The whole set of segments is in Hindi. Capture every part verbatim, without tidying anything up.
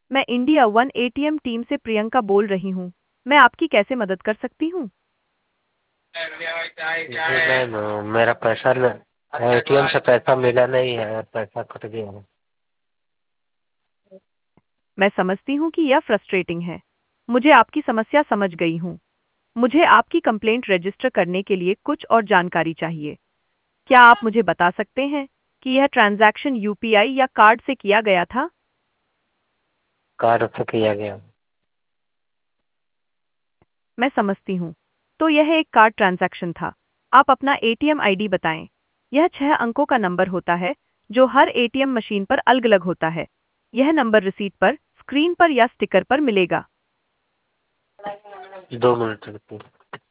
मैं इंडिया वन एटीएम टीम से प्रियंका बोल रही हूँ। मैं आपकी कैसे मदद कर सकती हूँ? जी मैम, मेरा पैसा न एटीएम से पैसा मिला नहीं है, पैसा कट गया है। मैं समझती हूँ कि यह फ्रस्ट्रेटिंग है। मुझे आपकी समस्या समझ गई हूँ। मुझे आपकी कंप्लेंट रजिस्टर करने के लिए कुछ और जानकारी चाहिए। क्या आप मुझे बता सकते हैं कि यह ट्रांजैक्शन यूपीआई या कार्ड से किया गया था? कार्ड से किया गया। मैं समझती हूँ। तो यह एक कार्ड ट्रांजैक्शन था। आप अपना एटीएम आईडी बताएं। यह छह अंकों का नंबर होता है जो हर एटीएम मशीन पर अलग-अलग होता है। यह नंबर रिसीट पर, स्क्रीन पर या स्टिकर पर मिलेगा। दो मिनट रुकिए।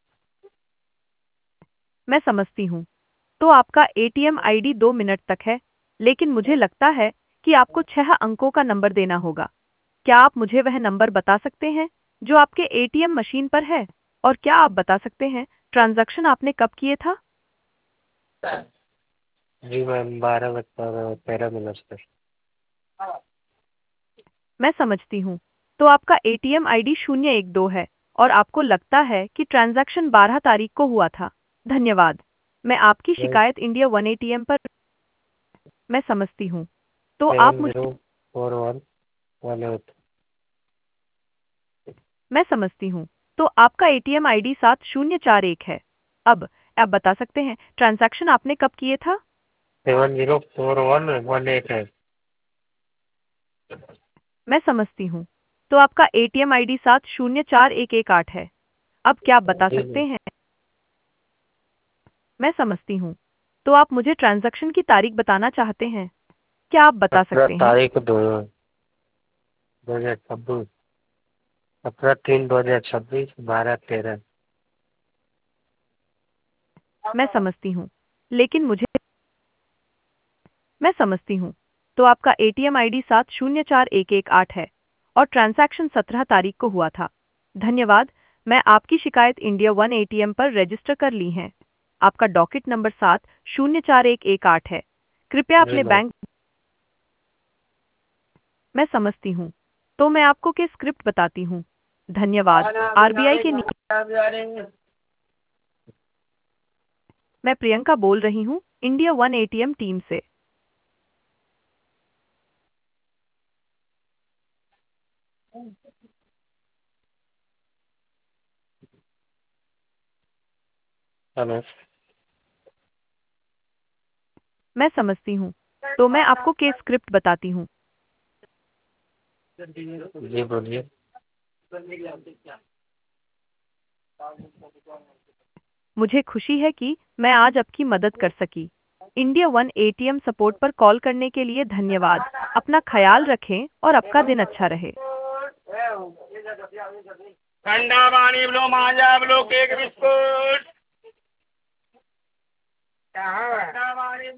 मैं समझती हूँ। तो आपका एटीएम आईडी दो मिनट तक है, लेकिन मुझे लगता है कि आपको छह अंकों का नंबर देना होगा। क्या आप मुझे वह नंबर बता सकते हैं जो आपके एटीएम मशीन पर है? और क्या आप बता सकते हैं ट्रांजैक्शन आपने कब किए था? जी मैम, बारह बजकर तेरह मिनट पर। मैं समझती हूँ। तो आपका एटीएम आईडी शून्य एक दो है और आपको लगता है कि ट्रांजैक्शन बारह तारीख को हुआ था। धन्यवाद। मैं आपकी शिकायत इंडिया वन एटीएम पर। मैं समझती हूँ। तो आप सेवन मुझे zero four one one eight. मैं समझती हूँ। तो आपका एटीएम आईडी सात शून्य चार एक है। अब आप बता सकते हैं ट्रांजैक्शन आपने कब किए था? Seven zero four one one eight है। मैं समझती हूँ। तो आपका एटीएम आईडी सात शून्य चार एक एक आठ है। अब क्या आप बता जी सकते मैम, हैं? मैं समझती हूँ। तो आप मुझे ट्रांजैक्शन की तारीख बताना चाहते हैं? क्या आप बता सत्रह सकते हैं? तारीख दो दो हजार छब्बीस। सत्रह तीन दो हजार छब्बीस, बारह तेरह। मैं समझती हूँ। लेकिन मुझे मैं समझती हूँ। तो आपका एटीएम आईडी सात शून्य चार एक एक आठ है और ट्रांजैक्शन सत्रह तारीख को हुआ था। धन्यवाद। मैं आपकी शिकायत इंडिया वन एटीएम पर रजिस्टर कर ली है। आपका डॉकेट नंबर सात शून्य चार एक एक आठ है। कृपया जी अपने मैम। बैंक मैं समझती हूँ। तो मैं आपको के स्क्रिप्ट बताती हूँ। धन्यवाद। आरबीआई के नियम मैं प्रियंका बोल रही हूँ इंडिया वन एटीएम टीम से। हेलो। मैं समझती हूँ। तो मैं आपको के स्क्रिप्ट बताती हूँ। जी बोलिए। मुझे खुशी है कि मैं आज आपकी मदद कर सकी। इंडिया वन एटीएम सपोर्ट पर कॉल करने के लिए धन्यवाद। अपना ख्याल रखें और आपका दिन अच्छा रहे। ठंडा पानी लो, माजा लो, केक बिस्कुट। ठंडा पानी